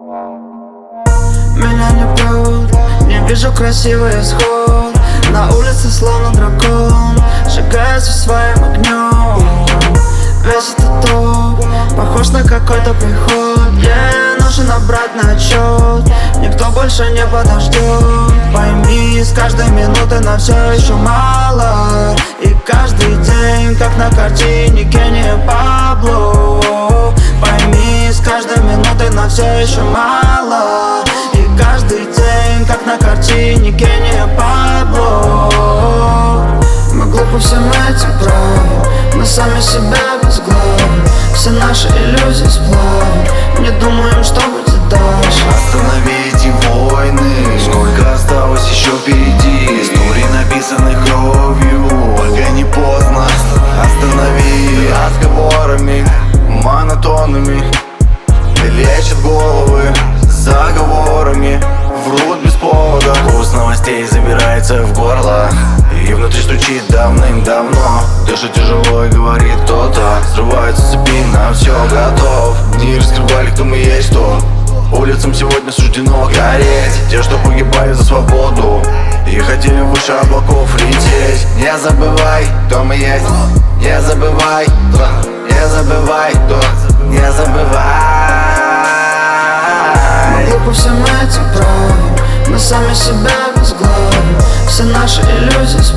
Меня не прут, не вижу красивый исход. На улице словно дракон, сжигается своим огнем. Весь этот топ похож на какой-то приход. Нужен обратный отчет, никто больше не подождет. Пойми, с каждой минуты нам все еще мало. И каждый день, как на картине Кенни и Пабло. Пойми, с каждой минуты нам все еще мало. И каждый день, как на картине Кенни и Пабло. Мы глупо всем этим правим, мы сами себя обезглавим. Все наши иллюзии сплавим, не думаем, что будет дальше. Останови эти войны, сколько осталось еще впереди. Истории написаны кровью, пока не поздно. Останови разговорами монотонными, лечат головы заговорами, врут без повода. Пусть новостей забирается в горло и внутри стучит давным-давно. Дышит тяжело и говорит кто-то, срываются цепи, на все готов. Не раскрывали, кто мы есть, кто. Улицам сегодня суждено гореть. Те, что погибали за свободу и хотели выше облаков лететь. Не забывай, кто мы есть. Не забывай, кто. Не забывай, кто. Не забывай. Мы глупо всем этим правим, мы сами себя обезглавим. Все наши иллюзии